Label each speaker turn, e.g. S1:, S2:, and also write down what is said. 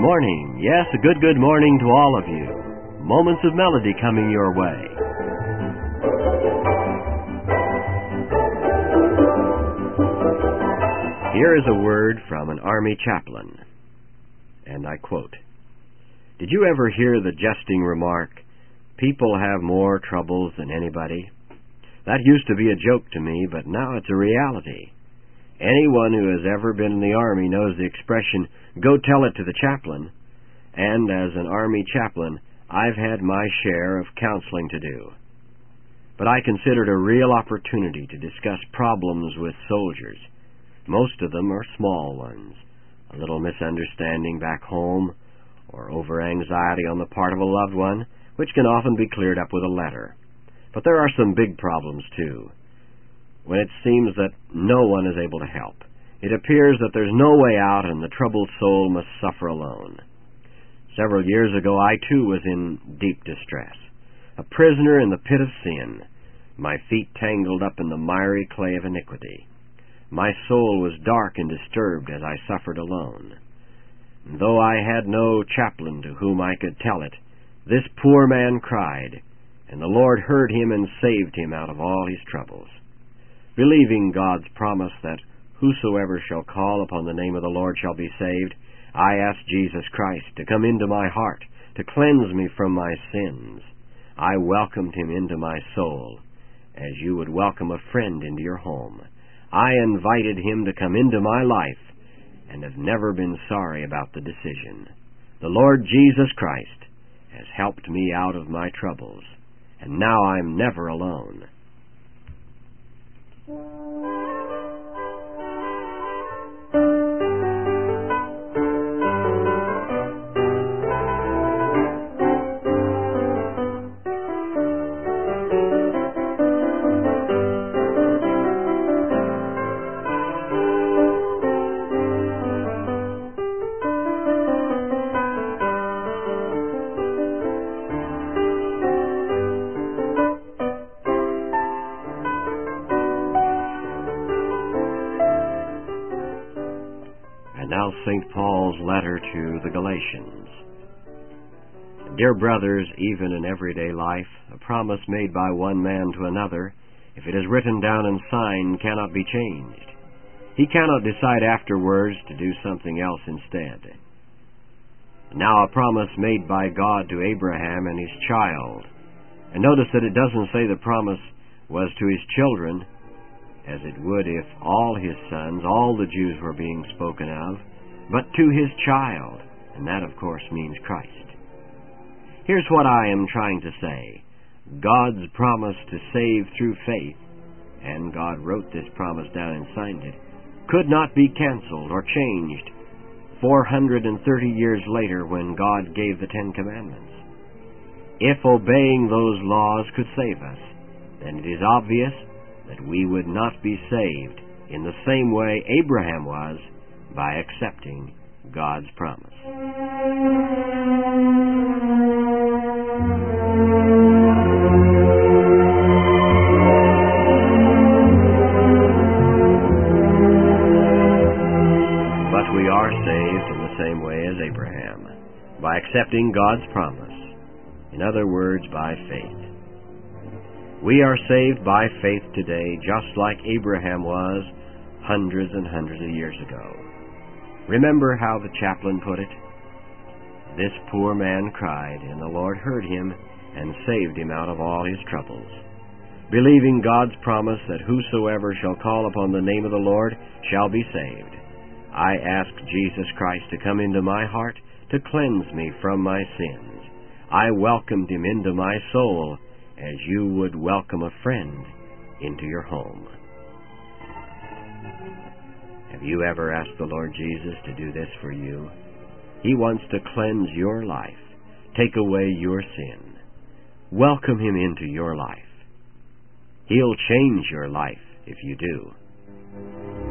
S1: morning. Yes, a good morning to all of you. Moments of melody coming your way. Here is a word from an Army chaplain, and I quote, "Did you ever hear the jesting remark, 'People have more troubles than anybody'? That used to be a joke to me, but now it's a reality. Anyone who has ever been in the Army knows the expression, 'Go tell it to the chaplain,' and as an Army chaplain, I've had my share of counseling to do. But I consider it a real opportunity to discuss problems with soldiers. Most of them are small ones, a little misunderstanding back home, or over-anxiety on the part of a loved one, which can often be cleared up with a letter. But there are some big problems, too. When it seems that no one is able to help, it appears that there's no way out and the troubled soul must suffer alone. Several years ago, I too was in deep distress, a prisoner in the pit of sin, my feet tangled up in the miry clay of iniquity. My soul was dark and disturbed as I suffered alone. And though I had no chaplain to whom I could tell it, this poor man cried, and the Lord heard him and saved him out of all his troubles. Believing God's promise that whosoever shall call upon the name of the Lord shall be saved, I asked Jesus Christ to come into my heart, to cleanse me from my sins. I welcomed him into my soul, as you would welcome a friend into your home. I invited him to come into my life, and have never been sorry about the decision. The Lord Jesus Christ has helped me out of my troubles, and now I'm never alone." Now St. Paul's letter to the Galatians. Dear brothers, even in everyday life, a promise made by one man to another, if it is written down and signed, cannot be changed. He cannot decide afterwards to do something else instead. Now a promise made by God to Abraham and his child. And notice that it doesn't say the promise was to his children, as it would if all his sons, all the Jews were being spoken of, but to his child, and that, of course, means Christ. Here's what I am trying to say. God's promise to save through faith, and God wrote this promise down and signed it, could not be canceled or changed 430 years later when God gave the Ten Commandments. If obeying those laws could save us, then it is obvious that we would not be saved in the same way Abraham was, by accepting God's promise. But we are saved in the same way as Abraham, by accepting God's promise. In other words, by faith. We are saved by faith today, just like Abraham was hundreds and hundreds of years ago. Remember how the chaplain put it? This poor man cried, and the Lord heard him and saved him out of all his troubles. Believing God's promise that whosoever shall call upon the name of the Lord shall be saved, I ask Jesus Christ to come into my heart to cleanse me from my sins. I welcomed him into my soul, as you would welcome a friend into your home. Have you ever asked the Lord Jesus to do this for you? He wants to cleanse your life, take away your sin. Welcome him into your life. He'll change your life if you do.